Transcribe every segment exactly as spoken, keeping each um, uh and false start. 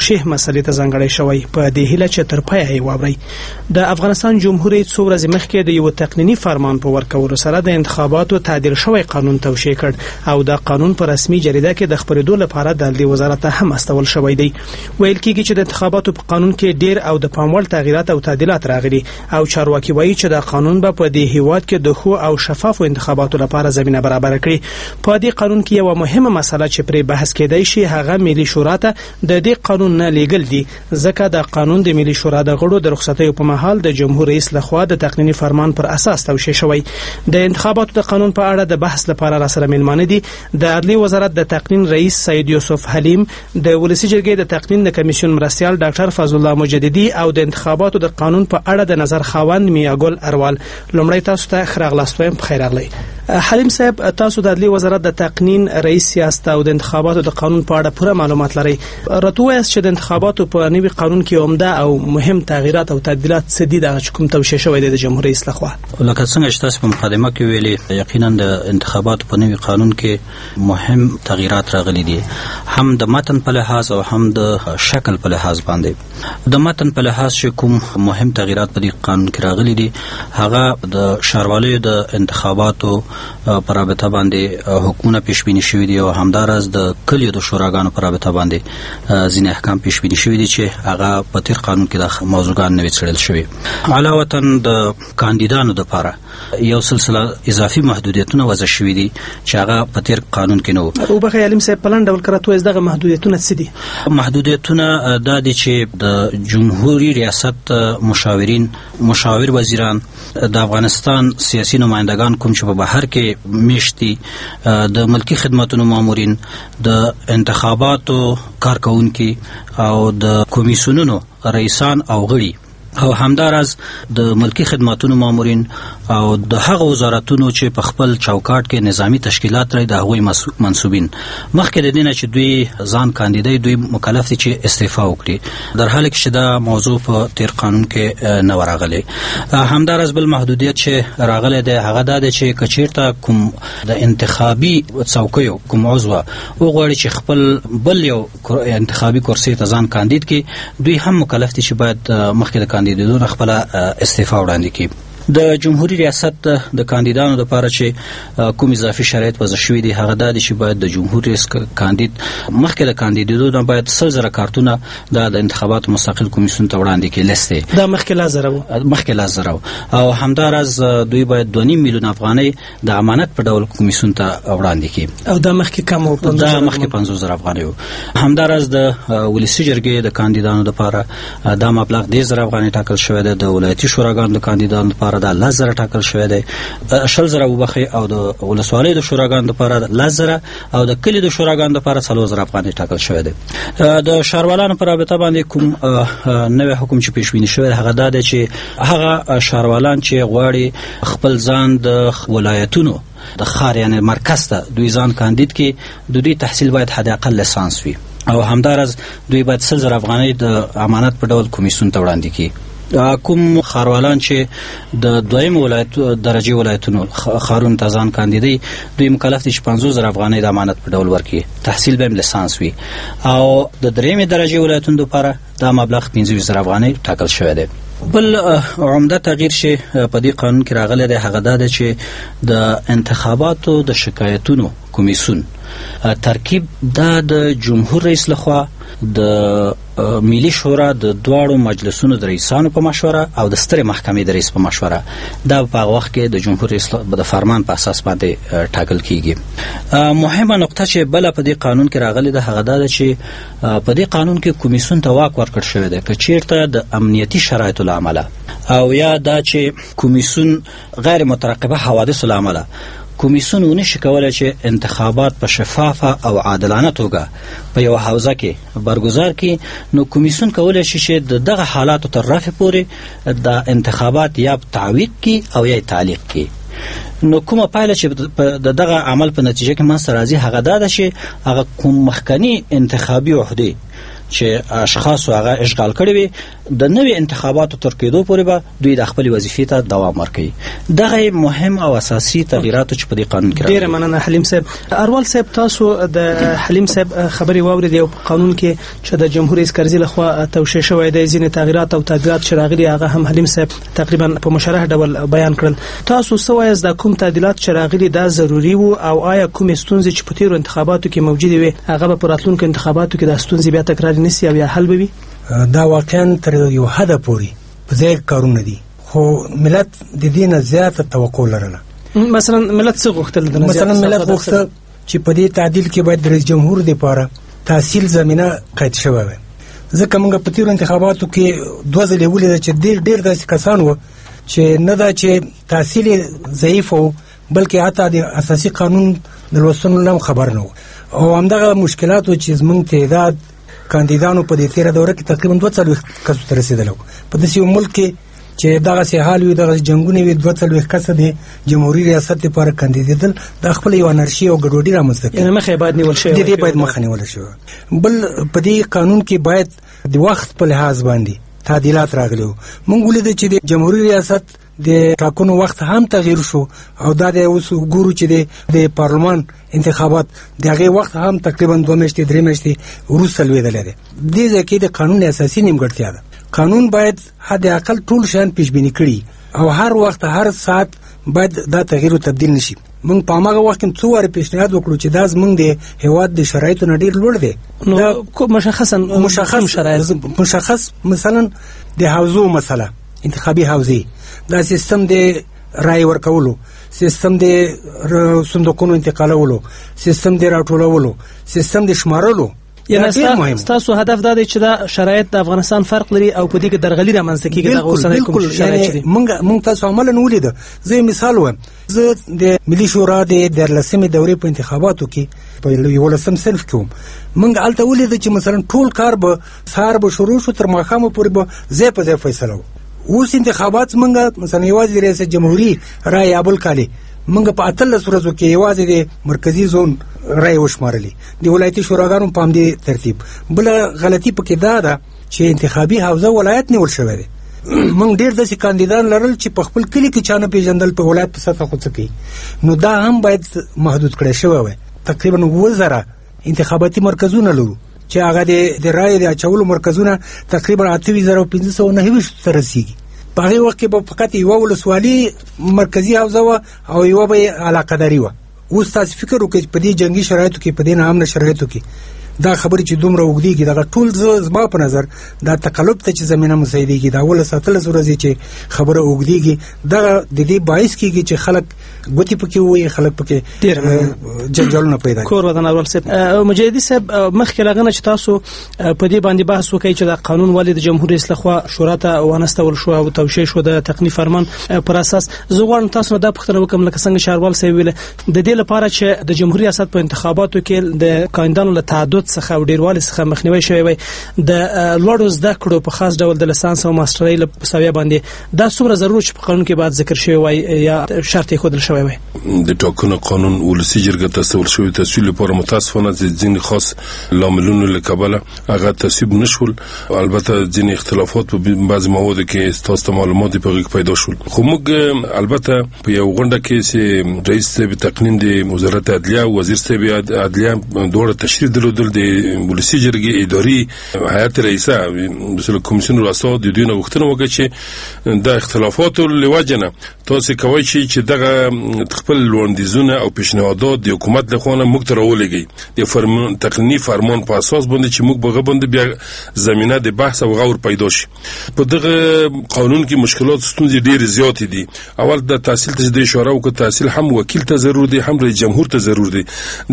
توشیح مسلې ته ځانګړی شوی. په دې هیله چې تر پایه یې واوري. د افغانستان جمهوریت څو ورځې مخکې د یو تقنینی فرمان په ورکولو سره د انتخاباتو تعدیل شوی قانون توشیح کړ او دا قانون په رسمي جریده کې د خبرېدو لپاره د عدلي وزارت ته هم استول شوی دی. ویل کېږي چې د انتخاباتو په قانون کې ډیر او د پام وړ تغییرات او تعدیلات راغلي او چارواکي وایي چې دا قانون به په دې هیواد کې د ښو او شفافو انتخاباتو لپاره زمینه برابر کړي. په دې قانون کې یو مهمه مسله چې پرې بحث کېدای شي هغه ملي شورا ته د دې قانون نه لیږل دي، ځکه دا قانون د ملي شورا د غړو د رخصتیو په مهال د جمهور رئیس لخوا د تقنینی فرمان پر اساس توشیح شوی. د انتخاباتو د قانون په اړه د بحث لپاره را سره مېلمانه دي د عدلي وزارت د تقنین رئیس سید یوسف حلیم، د ولسی جرګې د تقنین د کمیسیون مرستیال ډاکټر فضل الله مجددي او د انتخاباتو د قانون په اړه د نظر خاوند میاګل اروال. لومړی تاسو ته خراغلاست وایم. بخیر راغلی حلیم صاحب. تاسو د عدلي وزارت د تقنین رئیس یاست او د انتخاباتو د قانون په اړه پوره معلومات لرئ. راته وایاست چې د انتخاباتو په نوي قانون کې عمده او مهم تغییرات او تعدیلات څه دي چې کوم توشیح شوی دی د جمهور رئیس لخوا؟ لکه څنګه چې تاسو په مقدمه کې ویلي، یقینا د انتخاباتو په نوي قانون کې مهم تغییرات راغلي دي، هم د متن په لحاظ او هم د شکل په لحاظ باندې. د متن په لحاظ چې کوم مهم تغییرات په دې قانون کې راغلي دي هغه د ښاروالۍ د انتخاباتو په رابطه باندې حکمونه پیش بینی شوي دي او همدارس د کلیو د شوراګانو په رابطه باندې ځینې احکام پیش بینی شوي دي چې هغه په تیر قانون کې د موضوعګان نوي څېړل شوي. علاوه د کاندیدانو لپاره یو سلسله اضافي محدودیتونه وضع شوي دي چې هغه په تیر قانون کې نه وو. او بخیر علم صاحب په لاندې ډول کراتو از دغه محدودیتونه څه دي؟ محدودیتونه دا دي چې د جمهوریت ریاست مشاورین، مشاور وزیران، د افغانستان سیاسي نمائندگان کوم چې په بهر کې میشتي، د ملکی خدماتو مامورین، د انتخاباتو کارکونکي او د کمیسیونونو رئیسان او غړي او همدارس د ملکی خدماتو مامورین او د هغه وزارتونو چې په خپل چوکاټ کې نظامی تشکیلات لري د هغوی منصوبین. مخکې د دې نه چې دوی ځان کاندیدای دوی مکلف دي چې استعفا وکړي، در حالی کې دا موضوع په تیر قانون کې نه راغلی. همدارس بل محدودیت چې راغلی دی هغه دا دی چې کچیرته کوم د انتخابي څوکیو کوم عضو وغواړي چې خپل بل یو انتخابي کرسي ته ځان کاندید کړي، دوی هم مکلف دي چې باید مخکې د کاندیدانو خپل استعفا وړاندې کړي. د جمهوریت ریاست د کاندیدانو لپاره چې کوم اضافي شرایط وضع شوي دي هغه دا دي چې باید د جمهوریت رئیس کاندید مخکې د کاندیدانو نه باید سل زره کارتونه د انتخاباتو مستقل کمیسیون ته وړاندې کړي. لسته دا مخکې لا زره مخکې لا زره او همدارس دوی باید دوه نیم میلیون افغانۍ د امانت په ډول کمیسیون ته وړاندې کړي او دا مخکې کم و دا مخکې پنځوس زره افغانۍ و. همدارس د ولسی جرګې د کاندیدانو لپاره دا مبلغ دېرش زره افغانۍ ټاکل شوی دی، د ولایتي شوراګانو د کاندیدانو لپاره دا لس زره ټاکل شوی دی، شل زره وبخي او د ولسوالۍ د شوراګانو لپاره لس زره او د کلي د شوراګانو لپاره څلور زره افغانۍ ټاکل شوی دی. د ښاروالانو په رابطه باندې کوم نوی حکم چې پیش بینی شوی هغه دا دی چې هغه ښاروالان چې غواړي خپل ځان د ولایتونو د ښار یعنی مرکز ته دوی ځان کاندید کړي، د دوی تحصیل باید حد اقل لیسانس وي او همدارس دوی باید سل زره افغانۍ د امانت په ډول کمیسیون ته وړاندې کړي. کوم ښاروالان چې د دویم ولایت درجه ولایتونو ښارونو ته ځان کاندیدي دوی مکلف دي چې پنځوس زره افغانۍ د امانت په ډول ورکړي، تحصیل به هم لیسانس وي او د درېیمې درجې ولایتونو لپاره دا مبلغ پنځه زره افغانۍ ټاکل شوی دی. بل عمده تغییر چې په دې قانون کې راغلی دی هغه دا دی چې د انتخاباتو د شکایتونو کمیسیون ترکیب دا د جمهور رئیس لخوا د ملي شورا د دواړو مجلسونو د رئیسانو په مشوره او د سترې محکمې د رئیس په مشوره دا په هغه وخت کې د جمهور رئیس د فرمان په اساس باندې ټاکل کیږي. مهمه نقطه چې بل په دې قانون کې راغلی ده هغه دا ده چې په دې قانون کې کمیسیون ته واک ورکړل شوی دی که چیرته د امنیتي شرایطو له امله او یا دا چې کمیسیون غیر مترقبه حوادثو له امله کمیسیون ونشي کولای چې انتخابات په شفافه او عادلانه توګه په یو حوزه کې برگزار کړي، نو کمیسیون کولای شي چې د دغه حالاتو تر رفع پورې د انتخابات یا تعویق کړي او یا تعلیق کړي. نو کومه پایله چې د دغه عمل په نتیجه کې منځته راځي هغه دا ده چې هغه کوم مخکنی انتخابي عهدې چې اشخاص هغه اشغال کړي وي د نوې انتخاباتو تر کېدو پورې به دوی د خپل وظیفې ته دوام ورکوي. دغه مهم او اساسي تغییرات چې په دې قانون کې ډېره مننه حلیم صاحب. اروال صاحب تاسو د حلیم صاحب خبرې واورېدې او په قانون کې چې د جمهور رئیس کرزي لخوا توشیح شوی دی ځینې تغییرات او تعدیلات چې راغلي هغه هم حلیم صاحب تقریبا په مشرح ډول بیان کړل. تاسو څه وایاست د کوم تعدیلات چې راغلي دا ضروري وو او آیا کوم ستونزې چې په تیرو انتخاباتو کې موجودې وي هغه به په راتلونکو انتخاباتو کې د ستونزې بیا تکرار نه شي او یا حل به وي؟ دا واقعا تر یو حد پورې په ځای کارونه دي خو ملت د دې نه زیاته توقع لرله. مثلا ملت څه غوښتل؟ مثلا ملت غوښتل چې په دې تعدیل کې باید رئیس جمهور لپاره تحصیل زمينه قید شوی وي. ځکه موږ په تیرو انتخاباتو کې دوه ځلې ولیدل چې ډېر ډېر داسې کسان وو چې نه دا چې تحصیل ضعیف وو بلکې حتی د اساسي قانون د لوستلو نه خبر نه وو او همدغه مشکلات و چې زموږ تعداد کاندیدانو په دې تیره دوره کې تقریبا دوه څلوېښت کسو ته رسېدلی په داسې یو ملک کې چې دغسې حال وي دغسې جنګونه وي دوه څلوېښت کسه د جمهوري ریاست لپاره کاندیدېدل دا خپله یو انارشي او ګډوډي رامنځته کوي. یعنې مخه باید نیول شوی د دې باید مخه نیوله شوې. بل په دې قانون کې باید د وخت په لحاظ باندې تعدیلات راغلي وو. موږ ولیدل چې د جمهوري ریاست د ټاکنو وخت هم تغییر شو او دا د اوس ګورو چې د پارلمان انتخابات د هغې وخت هم تقریبا دوه میاشتې درې میاشتې وروسته لوېدلی دی. دې ځای کې د قانون اساسي نیمګړتیا ده. قانون باید حد اقل ټول شیان پیش بیني کړي او هر وخت هر ساعت باید دا تغییر او تبدیل نشي. موږ په هغه وخت کې څو واره پیشنهاد وکړو چې دا زموږ د هېواد د شرایطو نه ډېر لوړ دی. نو مشخصا مشخص شرایط مشخص مثلا د حوزو مسله انتخابي حوزې دا سیستم د رای ورکولو سیستم د صندوقونو انتقالولو سیستم د راټولولو سیستم د شمارلو. یعنې ستاسو هدف دا دی چې دا شرایط د افغانستان فرق لري او په دې کې درغلي رامنځته کېږي دغه اوسنی کوم شرایط دي. موږ موږ تاسو عملاً ولیده. زه مثال وایم زه د ملي شورا د دیارلسمې دورې په انتخاباتو کې په یولسم صنف کې وم. موږ هلته ولیده چې مثلا ټول کار به سهار به شروع شو تر ماښامه پورې به ځای په ځای فیصله و. اوس انتخابات موږ مثلا یوازې د ریاست جمهوري رای ابل کالي موږ په اتلس ورځو کې یوازې د مرکزي زون رای وشمارلې د ولایتي شوراګانو په همدې ترتیب. بله غلطي پکې دا ده چې انتخابي حوزه ولایت نیول شوی دی. موږ ډېر داسې کاندیدان لرل چې په خپل کلي کې چا نه پېژندل په ولایت په سطحه خو څه کوي. نو دا هم باید محدود کړی شوی وی. تقریبا اووه زره انتخاباتي مرکزونه لرو چې هغه د رای د اچولو مرکزونه تقریبا اته ویشت زره پنځه سوه نهه ویشت ته رسېږي. په هغې وخت کې به فقط یوه ولسوالي مرکزي حوزه وه او یوه به یې علاقهداري وه. اوس تاسو فکر وکړئ په دې جنګي شرایطو کې په دې ناامنه شرایطو کې دا خبرې چې دومره اوږدېږي دغه ټول زما په نظر دا تقلب ته چې زمینه مساعدېږي دا اوولس اتلس ورځې چې خبره اوږدېږي دغه د دې باعث کېږي چې خلک ګوتې پکې ووایي خلک پکې جنجالونه پیدا کړي. کور ودان اول صاحب مجاهدي صاحب مخکې له هغه نه چې تاسو په دې باندې بحث وکړئ چې دا قانون ولې د جمهور رئیس لخوا شورا ته وانستول شو او توشیح شو د تقنیني فرمان پر اساس. زه غواړم تاسو نه دا پوښتنه وکړم لکه څنګه چې اروال صاحب ویل د دې لپاره چې د جمهور ریاست په انتخاباتو کې د کاندیدانو له تعدد څخه او ډیروالي څخه مخنیوي شوی وي د لوړو زده کړو په خاص ډول د لیسانس او ماسترۍ له سویه باندې دا څومره ضروري چې په قانون کې باید ذکر شوی وي یا شرط یې ښودل شوی وي. د ټاکنو قانون ولسي جرګه تصویب شوی تصویب لپاره متاسفانه ځینې خاص لاملونو له کبله هغه تصویب نشول. البته ځینې اختلافات په بعض موادو کې تاسو معلومات په غږ پیدا شول. خو موږ البته په یو غونډه کې چې رئیس صاحب تقنین د وزارت عدلیه او وزیر صاحب عدلیه دوه تشریف درلودل د ولسي جرګې اداري هیئت رئیسه مثلا کمیسیون رؤسا د دوی نه غوښتنه وکړه چې د اختلافاتو له وجې نه تاسو کوی شئ چې دغه خپل وړاندیزونه او پیشنهادات د حکومت له خوا موږ ته راولېږئ د فرمان تقنیني فرمان په اساس باندې چې موږ به باندې بیا زمینه د بحث او غور پیدا شي. په دغه قانون کې مشکلات ستونزې ډېرې زیاتې دي. اول د تحصیل ته د اشاره وکړه تحصیل هم وکیل ته ضرور دی هم رئیس جمهور ته ضرور دی.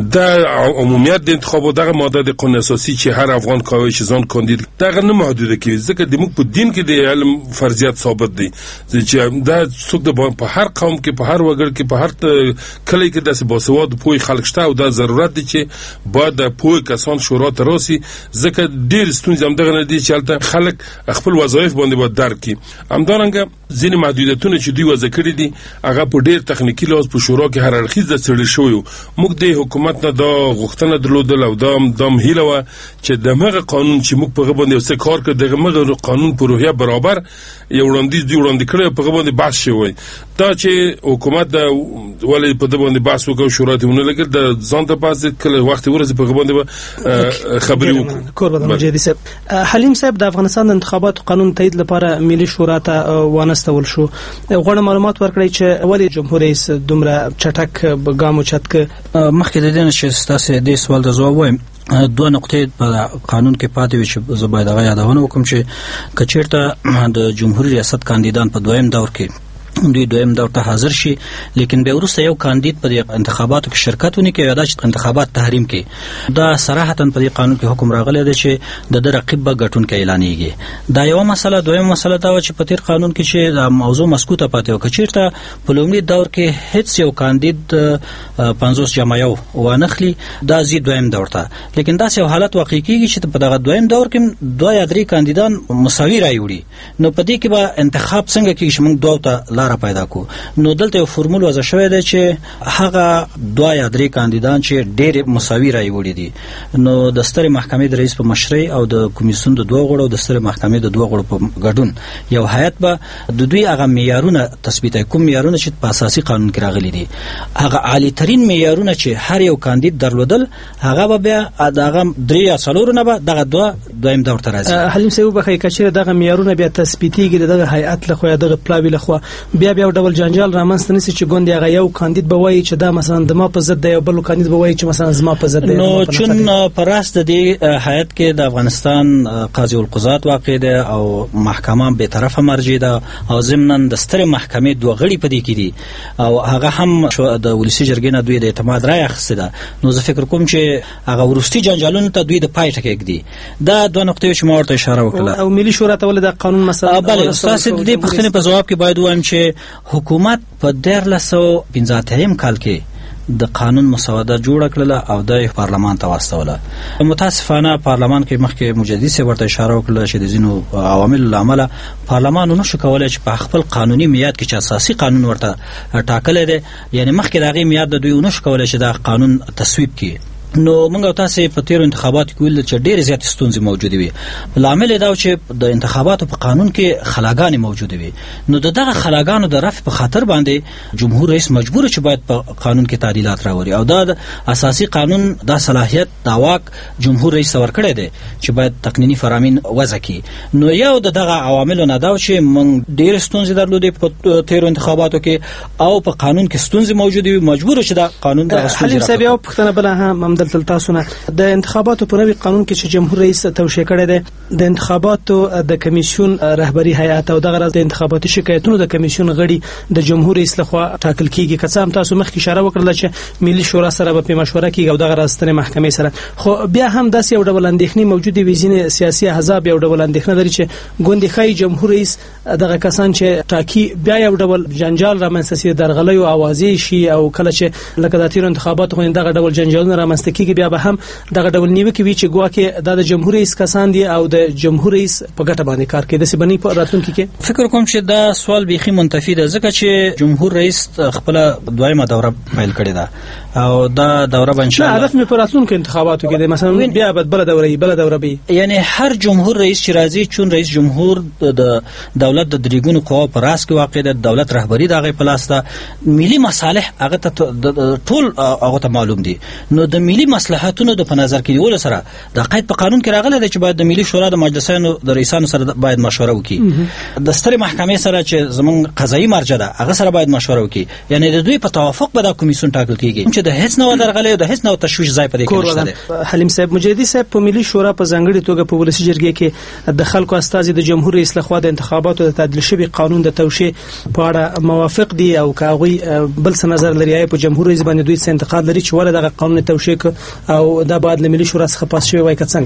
د عمومیت د انتخابات دغه ماده د قانون اساسي چې هر افغان کوي چې ځان کاندید دغه نه محدوده کوي ځکه د موږ په دین کې د علم فرضیت ثابت دی چې دا څوک د په هر قوم کې په هر وګړي کې په هر کلی کې داسې باسواد پوهې خلک شته او دا ضرورت دی چې باید د پوهې کسان شورا ته راسي ځکه ډېر ستونزې همدغه نه دي چې هلته خلک خپل وظایف باندې باید درک کړي. همدارنګه ځینې محدودیتونه چې دوی وضع کړي دي هغه په ډېر تخنیکي لحاظ په شورا کې هر اړخیز څېړل شوی. موږ د حکومت نه دا غوښتنه درلودل او دا دام هیله و چې دغه قانون چې موږ په غو باندې څه کار کړ دغه قانون په روحیه برابر یو وړاندیز دی وړاندې کړی په غو باندې بحث شوی دا چې حکومت د ولې په دغه باندې بحث وکړ شورا ته ونه لګل د ځان ته پاس کله وخت ورځ په غو باندې خبري وکړو کوربه مجیدي صاحب حلیم صاحب د افغانستان د انتخاباتو قانون تایید لپاره ملي شورا ته وانستول شو غوړ معلومات ورکړی چې ولې جمهور رئیس دومره چټک ګام اوچت ک مخکې د دې چې تاسو دې سوال د جواب وایم دوه نقطې په قانون کې پاتې وي چې زه باید هغه یادونه وکړم چې کچېرته د جمهوریت ریاست کاندیدان په دویم دور کې دوی دویم دور ته حاضر شي لیکن به وروسته یو کاندید په انتخاباتو کې شرکت ونی کوي دا چې انتخابات تحریم کې دا صراحتا په قانون کې حکم راغلی دی چې د رقیب به ګټون کې اعلانېږي دا یو مسله دویم مسله دا چې په تیر قانون کې چې دا موضوع مسکوته پاتې و کچېرته په لومړي دور کې هیڅ یو کاندید پنځوس جمع یو وانخلي دا زی دویم دور ته لیکن دا یو حالت واقع کیږي چې په دغه دویم دور کې دوه یا درې کاندیدان مساوي رای وړي نو په دې کې به انتخاب څنګه کیږي چې موږ دوه ته لار پیدا کو نو دلته یو فرمول وضع شوی دی چې هغه دوه یا درې کاندیدان چې ډېر مساوي رای وړي دي نو د سترې محکمې د رئیس په مشرۍ او د کمیسیون د دوه غړو د سترې محکمې د دوه غړو په ګډون یو هیئت به د دوی هغه معیارونه تثبیت کوي کوم معیارونه چې په اساسي قانون کې راغلي دي هغه عالی ترين معیارونه چې هر یو کاندید درلودل هغه به بیا دغه درې یا څلور نه به دغه دوه دویم دور ته راځي حلیم صاحب به کچېره دغه معیارونه بیا تثبیتیږي دغه هیئت له خو دغه پلاوی له خو بیا بیا ډول جنجال رامنځته نشي چې ګوند هغه یو کاندید به وایي چې دا مثلا د ما په ضد دی او بل کاندید به وایي چې مثلا زما په ضد دی نو چون پر راست د هیئت کې د افغانستان قاضي القضات واقع دی او محکمه به طرفه مرجع ده او ضمناً د سترې محکمې دوه غړي پدې کې دي او هغه هم د ولسی جرګې نه دوی د اعتماد رای اخیسته ده نو زه فکر کوم چې هغه ورستي جنجالونو ته دوی د پای ټکی کړي دا دوه نقطې چې ما ورته اشاره وکړه او ملي شورا ته ول د قانون مسله بله اساس د دې پښتنې په جواب کې باید وایم چې حکومت په دیارلس سوه پنځه اتیا کال کې د قانون مسوده جوړ کړله او د پارلمان ته واستوله متاسفانه پارلمان کې مخکې مجددي سي ورته اشاره وکړه چې د زینو عوامل لامل پارلمان نو شو کولای چې په خپل قانوني میاد کې چې اساسي قانون ورته ټاکل دي یعنی مخکې دغه میاد د دوی نو شو کولای چې د قانون تصویب کړي نو موږ تاسو په تیر انتخابات کې ویل چې ډېر زیات ستونزې موجوده وي لامل دا چې د انتخاباتو په قانون کې خلاګانې موجوده وي نو دغه خلاګانو د رفع په خاطر باندې جمهور رئیس مجبور چې باید په قانون کې تعدیلات راوړي او دا د اساسي قانون د صلاحیت دا واک جمهور رئیس ورکړی دی چې باید تقنینی فرامین وضع کړي نو یو دغه عوامل نه دا چې موږ ډېر ستونزې درلودې په تیر انتخاباتو کې او په قانون کې ستونزې موجوده وي مجبور چې دا قانون د حلیم صاحب یو پښتنه بل هم دلته تاسو نه د انتخاباتو په نوي قانون کې چې جمهور رئیس توشیح کړی دی د انتخاباتو د کمیسیون رهبری هیئت او دغه د انتخاباتي شکایتونو د کمیسیون غړي د جمهور رئیس لخوا ټاکل کیږي که څه هم تاسو مخکې اشاره وکړه چې ملي شورا سره به مشوره کیږي او دغه راستنې محکمې سره خو بیا هم داسې یو ډول اندېښنې موجوده وي ځینې سیاسي احزاب یو ډول اندېښنه لري چې ګوندې ښایي جمهور رئیس دغه کسان چې ټاکي بیا یو ډول جنجال رامنځته شي درغلۍ او اوازې شي او کله چې لکه د تیر انتخاباتو خو دغه ډول جنجالونه رامنځته کیږي بیا به هم دغه ډول نیوکه وی چې ګواکې د جمهور رئیس کسان دي او د جمهور رئیس په ګټه باندې کار کوي د سبنی په راتلونکو کې فکر کوم چې دا سوال بيخي منتفی ده ځکه چې جمهور رئیس خپل دویمه دوره پیل کړې ده او دا دوره به ان شاء الله هدف مې په راتلونکو انتخاباتو کې مثلا بیا به بل دوره بل دوره به یعنی هر جمهور رئیس چې راځي چون رئیس جمهور د دولت د دریګونو قوا پر راس کې واقع ده دولت رهبری دغه پلاس ده ملي مصالح هغه ته ټول هغه ته معلوم دي نو د ملي مصلحتونو د په نظر کې نیول سره د قید په قانون کې راغلی دی چې باید د ملي شورا د مجلسونو د رئیسانو سره باید مشوره وکړي د سترې محکمې سره چې زموږ قضایي مرجع ده هغه سره باید مشوره وکړي یعنی د دوی په توافق به دا کمیسیون ټاکل کیږي چې د هیڅ نوع درغلۍ او د هیڅ نوع تشویش ځای پدې کې نشته دی حلیم صاحب مجیدي صاحب په ملي شورا په ځانګړي توګه په ولسی جرګې کې د خلکو استازي د جمهور رئیس لخوا د انتخاباتو د تعدیل شوی قانون د توشیح په اړه موافق دي او کاغوي بل څه نظر لري په جمهور رئیس باندې دوی څه انتقاد لري چې ولې دغه قانون توشیح او دا بعد له ملي شورا څخه پاس شوی وای کڅنګ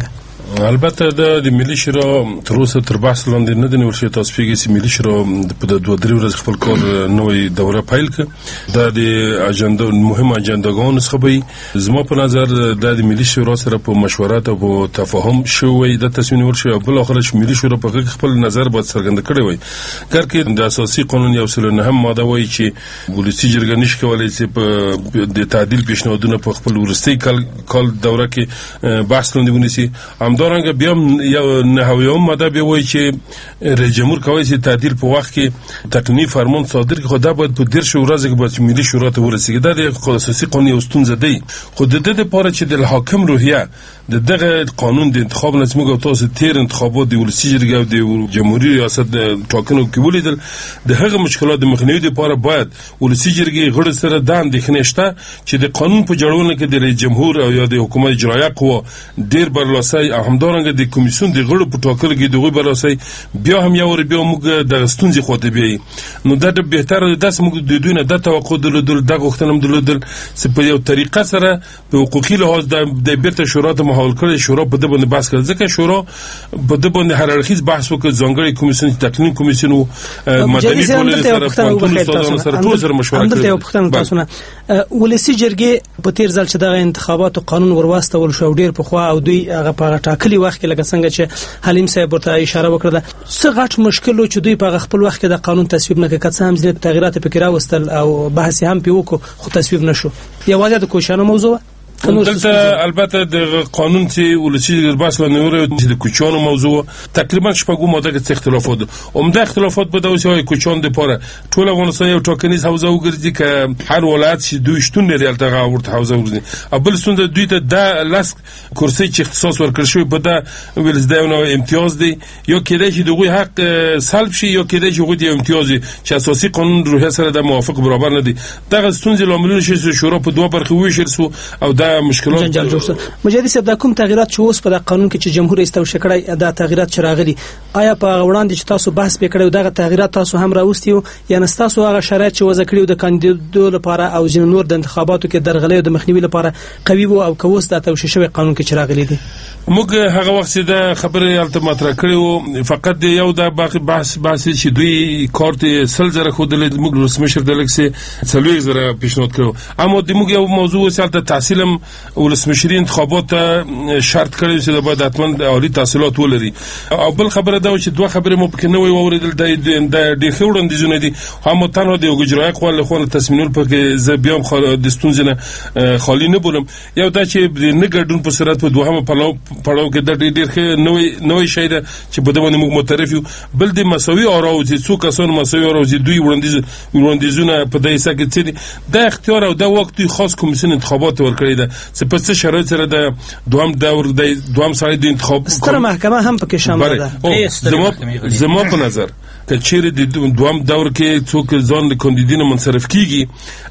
البته د ملي شورا تر اوسه تر بحث لاندې نه د نیول شوی. تاسو پیږئ چې ملي شورا په دوه درې ورځې خپل کار نوې دوره پیل کړه. دا د اجنډا مهمه اجنډاګانو څخه به زما په نظر د ملي شورا سره په مشورت او په تفاهم شوی د تصمیم نیول شوی. بل اخر ملي شورا په خپل نظر باید څرګند کړی وي. کار کې د اساسي قانون یو سل نه هم ماده وایي چې ولسی جرګه نشي کولای چې په د تعدیل پیشنهادونه په خپل ورستي کال کال دوره کې بحث لاندې ونیسي. همدارنګه بیا یو نهایي ماده به وایي چې رئیس جمهور کوي چې تعدیل په وخت کې تقنینی فرمان صادر کړي. خو دا باید په ډیر شورا ځکه باید ملي شورا ته ورسیږي. دا د اساسي قانون یو ستونزه دی. خو د دې لپاره چې د حاکم روحیه د دغه قانون د انتخاب نه څنګه تاسو تیر انتخابات د ولسی جرګې او د جمهوریت ریاست ټاکنو کې ولیدل، د هغه مشکلات د مخنیوي لپاره باید ولسی جرګې غړي سره د اندېښنې شته چې د قانون په جوړونه کې د رئیس جمهور او یا د حکومت اجرایه قوه ډیر برلاسي همدارنګه د کمیسیون د غړو په ټاکلو کې دغه برلاسي بیا هم یو ور بیا موږ د ستونزې خوته بي. نو دا د بهتره د موږ د دوی نه د توقع درلودل د غوښتنم درلودل چې په یو طریقه سره په حقوقي لحاظ د بیرته شورا ته محول کړي. شورا په دې باندې بحث کړي ځکه شورا په دې باندې هر اړخیز بحث وکړي. ځانګړي کمیسیون تقنین کمیسیون او مدني ټولنې سره پوهنتون سره ټول سره مشوره کړي. همدلته یو پوښتنه تاسو نه ولسی جرګې په تیر ځل چې د انتخاباتو قانون ورواستول شو ډیر په خوا او دوی هغه په ټاکلي وخت کې لکه څنګه چې حلیم صاحب ورته اشاره وکړه څه غټ مشکل چې دوی په خپل وخت کې د قانون تصویب نه کړ. که څه هم ځینې تغیرات پکې راوستل او بحث هم پې وکړو خو تصویب نشو. یوازې د کوشانو موضوع دلته البته د قانون چې ولسی بحث لاندې چې د کوچانو موضوع تقریبا شپږو ماده کې اختلافات عمده اختلافات په دغه شوی کوچان د پاره ټول افغانستان یو ټاکنیز حوزه وګرځي چې هر ولایت چې دوی شتون لري الته ورته حوزه وګرځي. ابل ستونده دوی ته د لاس کرسي چې اختصاص ورکړ شوی په دا ولزداونه امتیاز دی یو کېدای چې دغه حق سلب شي یو کېدای چې غوډي امتیاز چې اساسي قانون روحیه سره د موافق برابر نه دي. دغه ستونزې لاملونه شي شورا په دوه برخې ویشل سو او دا مشکلات جنجال جوړ شو. مجاهد صاحب دا کوم تغیرات چې اوس په قانون کې چې جمهور استو شکړای دا تغیرات چې راغلي آیا په وړاندې چې تاسو بحث وکړو دغه تغیرات تاسو هم راوستیو یا نستاسو هغه شرایط چې وضع کړیو د کاندیدو لپاره او جن نور د انتخاباتو کې درغلې او د مخنیوي لپاره قوي وو او کوس د توشیح شوی قانون کې چې راغلي دي؟ موږ هغه وخت د خبرې التمات را کړو فقط د یو د باقي بحث بحث چې دوی کارت سل زره خو د موږ رسمي شر د لکسه څلوي زره پیشنهاد کړو. اما د موږ یو موضوع سالته تحصیلم ولسمشري انتخابات شرط کړی چې د باید اتمن عالی تحصیلات ولري. او بل خبره دا چې دوه خبرې مو پکې نه وي اوریدل د ډېر خورن دي زونه دي هم تنها د اجرای قوه له خو تصمیم په ز بیام د ستونزنه خالی نه بولم. یو دا چې نه ګډون په صورت په دوهمه پلاو پړاو کې د ډېر نوې نوې شی ده چې په دونه موږ مترف یو. بل د مساوي اراو چې څو کسان مساوي اراو چې دوی وړاندیز وړاندیزونه په دای سکه چې د اختیار او د وخت خاص کمیسیون انتخابات ورکړي ده چې په څه شرایط سره د دوام دور د دوام سره د انتخاب ستره محکمه هم پکې شامل ده. زما زما په نظر که چیرې د دوام دور کې څوک ځان د کاندیدینو منصرف کیږي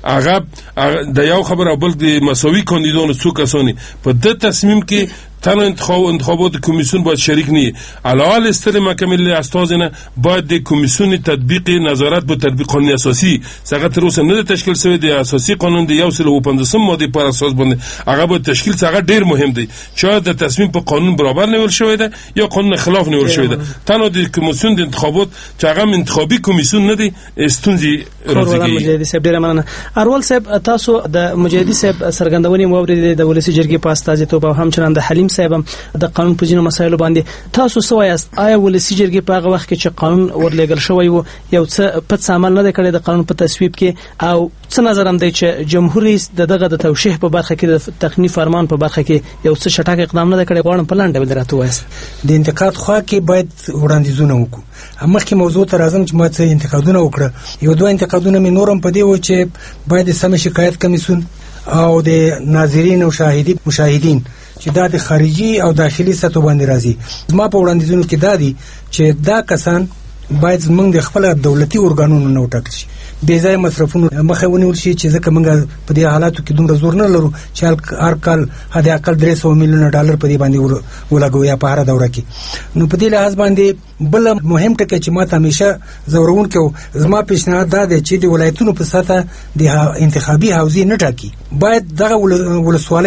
هغه د یو خبر اول د مساوي کاندیدانو څوک اساني په د تصمیم کې تنها انتخاب انتخابات کمیسیون باید شریک نی علاوه استر محکمه ملی استازنه باید د کمیسیون تطبیق نظارت به تطبیق قانون اساسی څنګه تر اوسه نه تشکیل شوی د اساسی قانون د یو سل او پنځم ماده پر اساس باندې هغه به تشکیل څنګه ډیر مهم دی چې د تصمیم په قانون برابر نیول شوی دی یا قانون خلاف نیول شوی دی. تنها د کمیسیون د انتخابات چې هغه انتخابي کمیسیون نه دی استونزي راځي. مجاهد صاحب ډیر مننه. اروال صاحب تاسو د مجاهد صاحب سرګندونې مورید د ولسی جرګې په استازیتوب او همچنان د حلیم صاحب د قانون په ځینو مسایلو باندې تاسو څه وایاست؟ آیا ولسی جرګې په هغه وخت کې چې قانون ورلېږل شوی وو یو څه پټ عمل نه کړی د قانون په تصویب کې او څه نظر هم دی چې جمهور رئیس د دغه د توشیح په برخه کې د تقنینی فرمان په برخه کې یو څه شټاک اقدام نه کړی؟ غواړم په لاندې ډول راته وایاست. د انتقاد خوا کې باید وړاندیزونه وکړو. مخکې موضوع ته راځم چې ما څه انتقادونه وکړه. یو دوه انتقادونه مې نورم په دی و چې باید سم شکایت کمیسیون او د ناظرین او شاهدین مشاهدین چې دا د خارجي او داخلي سطح باندې راځي. زما په وړاندیزونو کې دا دي چې دا کسان باید زمونږ د خپل دولتي ارګانونو نه وټاکل شي بې ځای مصرفونو مخه ونیول شي چې ځکه موږ په دې حالاتو کې دومره زور نه لرو چې هر کال حد اقل درې سوه میلیونه ډالر په دې باندې ولګو یا په هر دوره کې. نو په دې لحاظ باندې بل مهم ټکی چې ما ته همیشه زورونکی و زما پیشنهاد دا دی چې د ولایتونو په سطح د انتخابي حوزې نه ټاکي باید دغه ولسوالۍ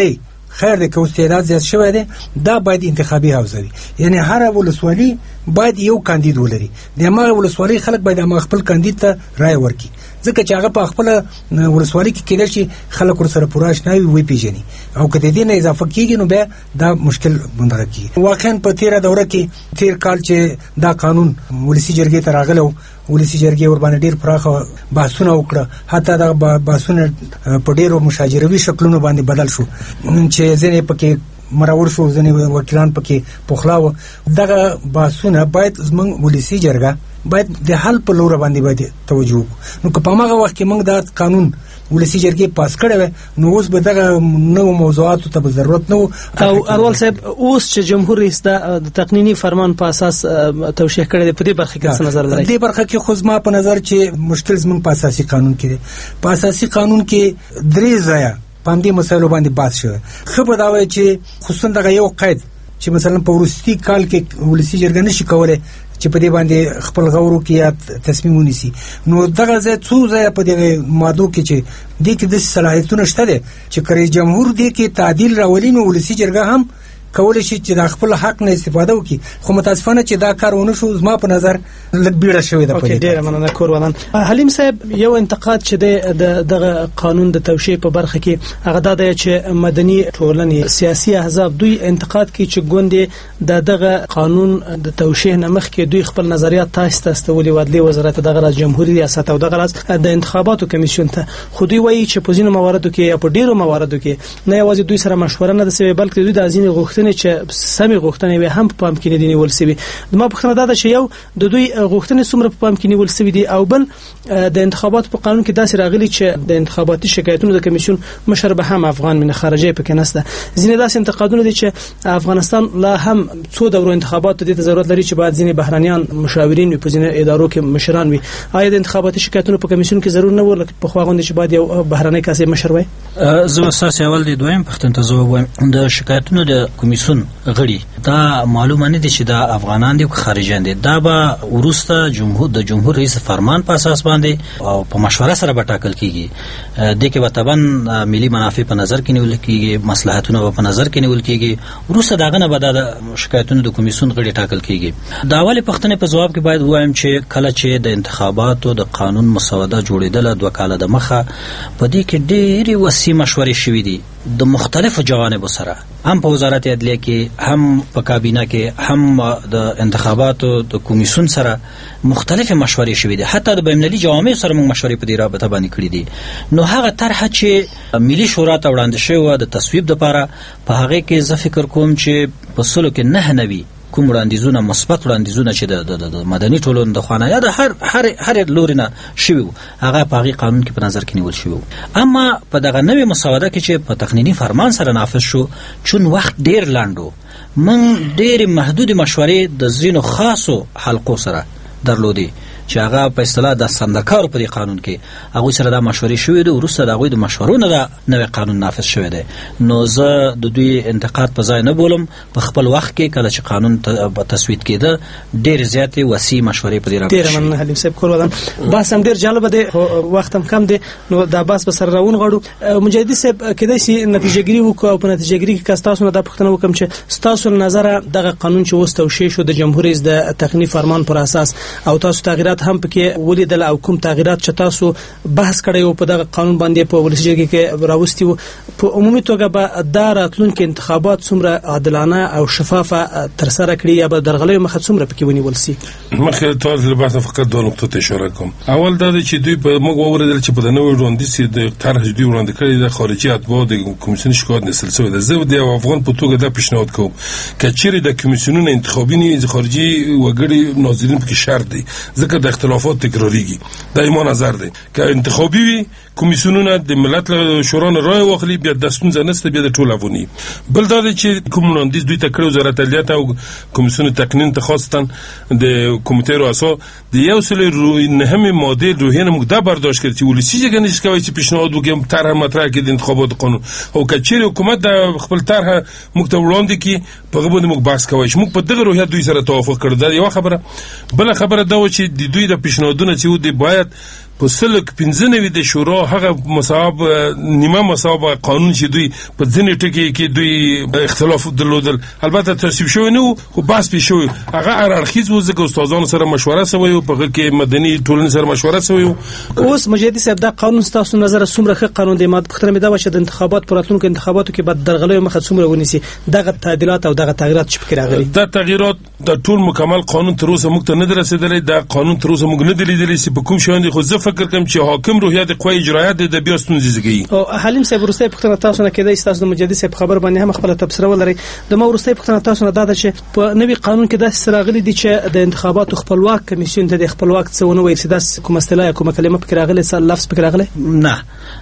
خیر دی که اوس تعداد زیات شوی دی دا باید انتخابي حوزه وي، یعنی هر ولسوالي باید یو کاندید ولري، د هماغه ولسوالي خلک باید هماغه خپل کاندید ته رای ورکړي، ځکه چې هغه په خپل ولسوالي کې کېدای شي خلک ورسره پوره اشنا وي وپېژني، او که د دې نه اضافه کېږي نو بیا دا مشکل بندغه کېږي. واقعا په تېره دوره کې تېر کال چې دا قانون ولسي جرګې ته راغلی و، ولسي جرګې ورباندې ډېر پراخه بحثونه وکړه، حتی دا بحثونه په ډېرو مشاجروي شکلونو باندې بدل شو چې ځینې پکې مرور شو، ځینې وکیلان پکې پخلا وو. دغه بحثونه باید زموږ ولسي جرګه باید د حل په لور باندې باید توجه وکړو. نو که په هغه وخت کې موږ دا قانون ولسي جرګې پاس کړی وای نو اوس به دغه نوو موضوعاتو ته به ضرورت نه و. او اروال صاحب اوس چې جمهور رئیس د تقنیني فرمان په اساس توشیح کړی دی، په دې برخه کې څه نظر لرئ؟ دې برخه کې خو زما په نظر چې مشکل زموږ په اساسي قانون کې دی. په اساسي قانون کې درې ځایه په همدې مسایلو باندې بحث شوی. ښه به دا وایي چې خصوصا دغه یو قید چې مثلا په وروستي کال کې ولسي جرګه نشي کولی چې په دې باندې خپل غور وکړي یا تصمیم ونیسي، نو دغه ځای څو ځایه په دغه مادو کې چې دې کې داسې صلاحیتونه شته دی چې که رئیس جمهور دې کې تعدیل راولي نو ولسي جرګه هم کولی شي چې د خپل حق نه استفاده وکړي، خو متاسفانه چې دا کار ونه شو. زما په نظر لږ بیړه شوې ده. اوکې، ډېره مننه کورودان. حلیم صاحب، یو انتقاد چې د دغه قانون د توشیح په برخه کې هغه دا دی چې مدني ټولنې سیاسي احزاب دوی انتقاد کوي چې ګوندې د دغه قانون د توشیح نه مخکې دوی خپل نظریات تاسو ته استولي و، عدلي وزارت دغه راز جمهوریت ریاست او دغه راز د انتخاباتو کمیسیون ته، خو دوی وایي چې په ځینو مواردو کې یا په ډېرو مواردو کې نه یوازې دوی سره مشوره نه ده سوې بلکې دوی د ځینې غوښتنې چې سمې غوښتنې وي هم په پام کې نه دي نیول سوي. زما پوښتنه دا ده چې یو د دوی غوښتنې څومره په پام کې نیول سوي دي، او بل د انتخاباتو په قانون کې داسې راغلي چې د انتخاباتي شکایتونو د کمیسیون مشر به هم افغان من خارجي پکې نشته. ځینې داسې انتقادونه دي چې افغانستان لا هم څو دورو انتخاباتو ته ضرورت لري چې باید ځینې بهرانيان مشاورین وي، په ځینې ادارو کې مشران وي. آیا د انتخاباتي شکایتونو په کمیسیون کې ضرور نه ورلکه په خو غونډه چې باید یو بهراني کاسې مشر وي؟ زه اساس اول دی دویم پښتون ته جواب وایم. د شکایتونو د کمیسیون غړي دا معلومه نه دي چې دا افغانان دي او خارجيان دي، دا به وروسته جمهور د جمهور رئیس فرمان په اساس باندې او په مشوره سره به ټاکل کیږي. د کې به طبعا ملي منافع په نظر کې نیول کیږي، مصلحتونه په نظر کې نیول کیږي. وروسته داغه نه به د شکایتونو د کمیسیون غړي ټاکل کیږي. دا اول پښتنه په جواب کې باید وایم چې کله چې د انتخاباتو د قانون مسوده جوړیدله دوه کاله د مخه، په دې کې ډېری وسیع مشورې شوې دي د مختلفو جوانبو سره، هم په وزارت عدلیه کې، هم په کابینه کې، هم د انتخاباتو د کمیسیون سره مختلفه مشورې شوې دي. حتی د بین‌المللي جوامع سره موږ مشورې په دې رابطه باندې کړې دي. نو هغه طرحه چې ملي شورا ته وړاندې شوې د تصویب لپاره، په هغه کې زه فکر کوم چې په سلو کې نه نوي کوم وړاندیزونه مثبت وړاندیزونه چې د مدني ټولنې د خوانه یا د هر هر هر لوري نه شوي هغه په هغه قانون کې په نظر کې نیول شوی. اما په دغه نوې مسوده کې چې په تقنینی فرمان سره نافذ شو، چون وخت ډیر لاندو، من ډیر محدود مشورې د زینو خاصو حلقو سره درلودي چې هغه په اصطلاح د سندکارو په قانون کې هغه سره د مشورې شوې ده. وروسته دغه د مشورو نه د نوې قانون نافذ شوی دی. نو زه د دوی انتقاد په ځای نه بولم. په خپل وخت کې کله چې قانون تصویب کېده ډېر زیاتې وسیع مشورې په دې راغلي. ډېر مننه حلیم صاحب کورودان. بحث هم ډېر جالب دی، وخت هم کم دی، نو دا بحث به سره راون غواړو. مجاهدي صاحب کېدای شي نتیجهګیري وکړو او په نتیجهګیري کې تاسو نه دا پوښتنه وکم چې تاسو نظر دغه قانون چې اوس توشیح شو د جمهور رئیس د تقنینی فرمان پر اساس او تاسو تغیرات هم پکې ولیدل او کوم تغیرات چې تاسو بحث کړی او په دغه قانون باندې په ولسي جرګه کې راوستي وو، په عمومي توګه به دا راتلونکي انتخابات څومره عادلانه او شفافه ترسره کړي یا به درغلي مخه څومره پکې ونیول شي؟ مخه تاسو له بحث فقط دوه نقطې ته اشاره کوم. اول دا چې دوی په موږ ووریدل چې په نوې وړاندیز د طرح دوی وړاندې کړی د خارجي اتباع د کمیسیون شکایت نسل سوی ده. زه د افغان په توګه دا پیشنهاد کوم چې چیرې د کمیسیونونو انتخابي نه خارجي وګړي ناظرین پکې شرط دي، ځکه د اختلافات تکراریږي. دا ایمان نظر دی که انتخابي وي کمیسیونونه د ملت له شورا نه رای واخلي، بیا د ستونزه نسته، بیا د ټول افغاني. بل دا دی چې کوم وړاندیز دوی ته کړی وزارت عدلیه او کمیسیون تقنین ته خاصتا د کمیټې رؤسا د یو سل نهمې ماده روحیه نه موږ دا برداشت کړی چې ولسي جرګه نشي کوي چې پیشنهاد وکړي طرح مطرح کړي د انتخاباتو قانون، او که چیرې حکومت د خپل طرح موږ ته وړاندې کړي په هغه باندې موږ بحث کوو چې موږ په دغه روحیه دوی سره توافق کړو. دا یو خبره. بل خبره دا و چې د دوی د پیشنهادونو چې د باید په سلک پنځه نوي د شورا هغه مصاب نیمه مصاب قانون چې دوی په ځینې ټکي کې دوی اختلاف درلودل البته تصویب شوی نه خو بحث پې شوی هغه هر اړخیز و ځکه استادانو سره مشوره سوی و په هغه کې مدني ټولنې سره مشوره سوی و. اوس مجاهدي صاحب دا قانون ستاسو نظر څومره ښه قانون دی؟ ماته پوښتنه مې دا وه چې د انتخابات په راتلونکو انتخاباتو کې به درغلیو مخه څومره ونیسي دغه تعدیلات او دغه تغییرات چې پکې راغلي؟ دا تغییرات د ټول مکمل قانون تر اوسه موږ ته نه رسیدلی دا قانون تر اوسه موږ نه دی لیدلی چې په کوم شان دي خو زه فکر کوم چې حاکم روحیات قوه اجرایه د بیا ستونزې زیږوي. او حلیم صاحب وروستۍ پوښتنه تاسو نه کېدای تاسو د مجاهدي صاحب خبر باندې هم خپله تبصره ولرئ. د ما وروستۍ پوښتنه تاسو نه دا ده چې په نوي قانون کې داسې څه راغلي دي چې د انتخاباتو خپلواک کمیسیون ته د خپلواک څه ونه ویل چې داسې کومه اصطلاح یا کومه کلمه پکې راغلې څه لفظ پکې راغلی؟ نه،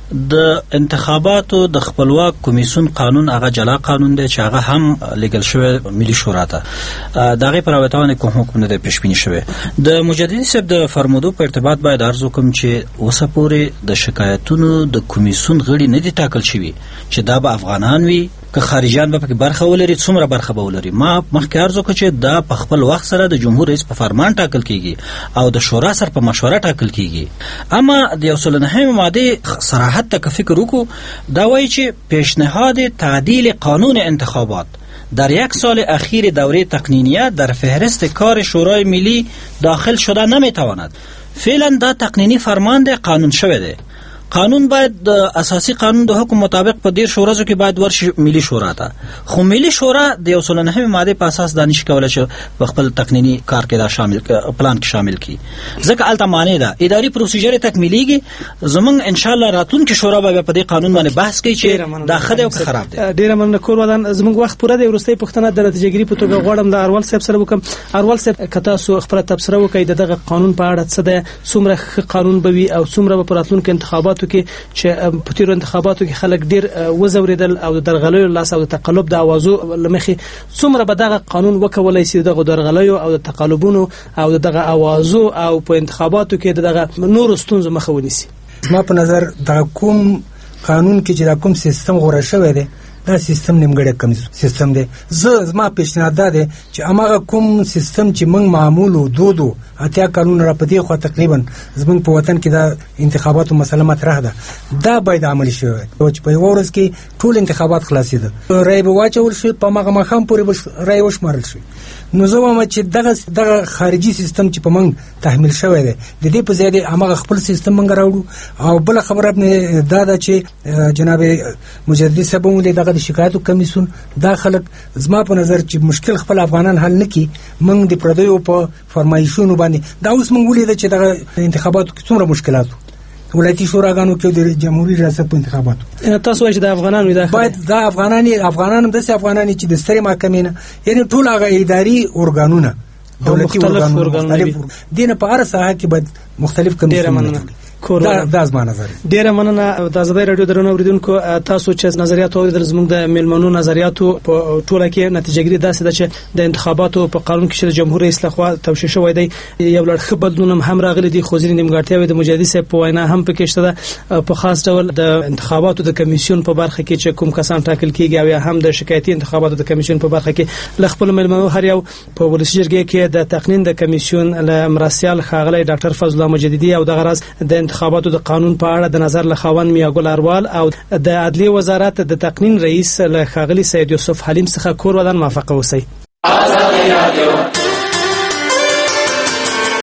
د انتخاباتو د خپلواک کمیسیون قانون هغه جلا قانون دی چې هغه هم لیږل شوی ملي شورا ته د هغې په راوتاونه کوم حکم نه دی پیش بیني شوی. د مجاهدین صاحب د فرمودو په ارتباط باید عرض وکړم چې اوسه پورې د شکایتونو د کمیسیون غړي نه دي ټاکل شوي چې دا به افغانان وي که خارجیان به پکې برخه ولري څومره برخه به ولري. ما مخکې عرض وکړ چې دا په خپل وخت سره د جمهور رئیس په فرمان ټاکل کیږي او د شورا سره په مشوره ټاکل کیږي. اما د یو سل نهمې ماده صراحت ته فکر وکړو دا وایي چې پیشنهاد تعدیل قانون انتخابات در یک سال اخیر دوره تقنینیه در فهرست کار شورای ملی داخل شده نمیتواند. فعلا دا تقنینی فرمان ده قانون شوه ده. قانون باید د اساسی قانون د حکم مطابق په دیر شورازو کې باید ورشي ملي شورا ته. خو ملي شورا د یو سل نهمې ماده په اساس دانش کولای شي په خپل تقنینی کار کې دا شامل پلان کې شامل کی ځکه الته معنی ده اداري پروسیجر تکمیلیږي. زمونږ ان شاء الله راتلونکي شورا به په دې قانون باندې بحث کوي چې دا خدای او خراب دي. ډیره مننه کول ودان زمونږ وخت پوره دی. ورستۍ پښتنه د نتیجهګری په توګه غواړم د اروال صاحب سره وکم. اروال صاحب کته سو خبره تبصره وکړي دغه قانون په اړه څه ده څومره قانون به وي او څومره په راتلونکو انتخاباتو کې چې په تیرو انتخاباتو کې خلک ډیر وزوریدل او د درغلیو لاس او د تقلب د اوازو لمخې څومره به دغه قانون وکولای شي دغه درغلیو او د تقلبونو او دغه اوازو او په انتخاباتو کې دغه نور ستونزو مخه ونیسي؟ ما په نظر د کوم قانون کې چې د کوم سیستم غوړه شوی دی دا سیستم نیمګړی کم سیستم دی. زه زما پیشنهاد دا دی چې هغه کوم سیستم چې موږ معمول او دودو اتیا قانون را پدې خو تقریبا زموږ په وطن کې دا انتخاباتو مسله مطرح ده دا باید عملي شي او چې په ورځ کې ټول انتخابات خلاصېده رای به واچول شي په مغه مخام پورې رای وشمارل شي. نو زه وایم چې دغه دغه خارجي سیستم چې په موږ تحمیل شوی دی د دې په ځای هغه خپل سیستم موږ راوړو. او بل خبره نه دا ده چې جناب مجاهدي صاحب مولې دغه شکایتو کمیسیون دا خلک زما په نظر چې مشکل خپل افغانان حل نکي موږ د پردیو په فرمایشونو باندې دا اوس موږ ولید چې دغه انتخاباتو کې څومره مشکلات ولایتي شوراګانو کې د جمهوریت ریاست په انتخاباتو تاسو وایئ چې د افغانانو د باید دا افغانان افغانان د سي افغانان چې د ستري محکمې نه یعنی ټول هغه اداري ارګانونه دولتي ارګانونه دینه په هر ساحه کې باید مختلف کمیسیونونه دا د ازما نظر. ډیره مننه. د ازبای رادیو درنو اوریدونکو تاسو چې نظریات اوریدل زموږ د میلمنو نظریاتو په ټوله کې نتیجهګری داسې ده چې د انتخاباتو په قانون کې چې د جمهور رئیس لخوا توشیح شوی دی یو لړ ښه بدلون هم راغلي دي خو ځینې نیمګړتیاوې د مجاهدي صاحب په وینا هم پکې شته ده. په خاص ډول د انتخاباتو د کمیسیون په برخه کې چې کوم کسان ټاکل کیږي او یا هم د شکایتي انتخاباتو د کمیسیون په برخه کې ل خپل میلمنو هر یو په ولسی جرګې کې د تقنین د کمیسیون له مرسیال خاغلی ډاکټر فضل الله مجددي او د غرض د انتخاباتو د قانون په اړه د نظر له خاوند میاګل اروال او د عدلیه وزارت د تقنین رئیس له خاغلی سید یوسف حلیم څخه کور ودان موافقه وسی.